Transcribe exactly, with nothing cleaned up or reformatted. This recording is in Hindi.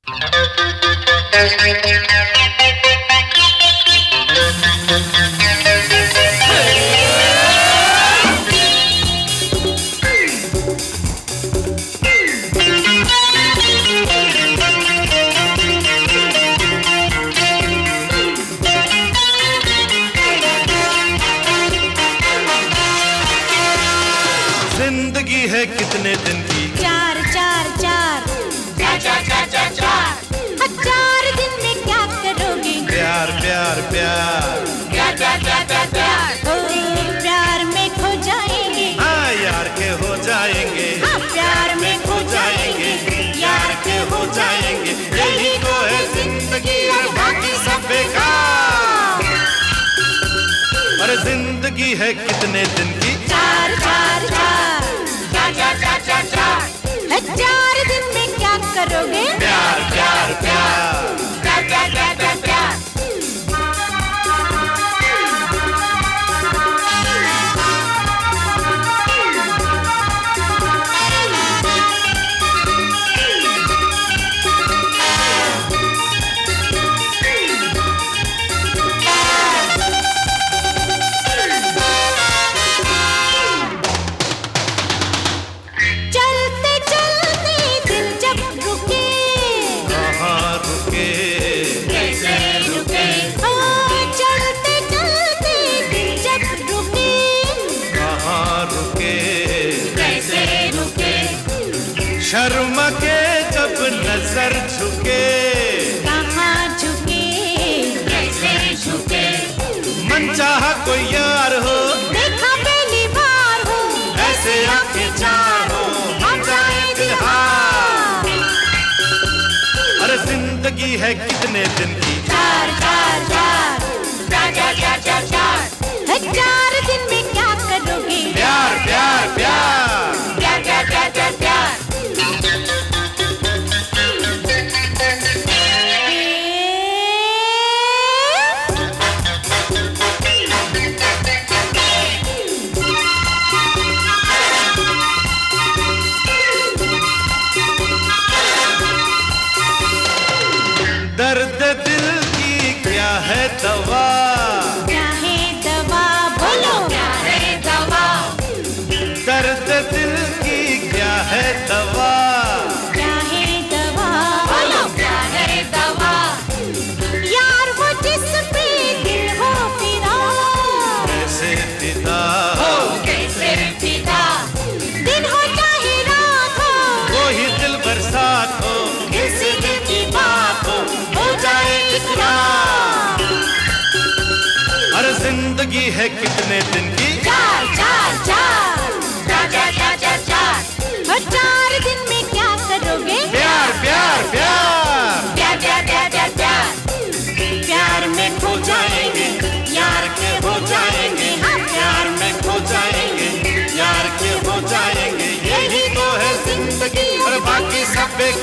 जिंदगी है कितने दिन की? चार चार चार चार चार चार चार चार चार दिन में क्या करोगे? प्यार प्यार प्यार प्यार प्यार प्यार प्यार प्यार ओ, प्यार में खो जाएंगे। हाँ यार के हो जाएंगे, हाँ, प्यार में खो जाएंगे, यार के हो जाएंगे। यही तो है जिंदगी और बाकी सब बेकार। अरे जिंदगी है कितने दिन की? चार चार चार चार चार चार चार चार चार दिन में क्या करोगे? प्यार प्यार प्यार प्यार प्यार प्यार प्यार प्यार चलते चलते दिल जब रुके, कहाँ रुके? कैसे रुके ओ, चलते चलते दिल जब रुके, कहाँ रुके? कैसे रुके शर्म के जब नजर झुके, कहाँ झुके? कैसे झुके मन चाहा कोई यार हो, देखा पहली बार हो, ऐसे आंखें चाहो हम जाए बिहार। अरे जिंदगी है कितने दिन की? चार चार चार चार चार चार चार चार चार दिन में क्या करोगे? प्यार प्यार प्यार प्यार प्यार प्यार प्यार प्यार दर्द दिल की क्या है दवा? क्या है दवा? बोलो। क्या है दवा दर्द दिल की क्या है दवा? क्या है दवा? बोलो क्या है दवा यार वो जिस पे दिल हो फिदा, कैसे फिदा हो कैसे फिदा दिन हो चाहे रात हो, वो ही दिल बरसात हो, किसी दिल की बात हो, हो जाए इकरार। अरे जिंदगी है कितने दिन की? चार चार चार चार चार चार चार चार और चार दिन में क्या करोगे? प्यार प्यार प्यार प्यार प्यार प्यार प्यार प्यार प्यार में खो जाएंगे, यार के हो जाएंगे, हाँ, प्यार में खो जाएंगे, यार के हो जाएंगे। यही तो है जिंदगी और बाकी सब बेकार।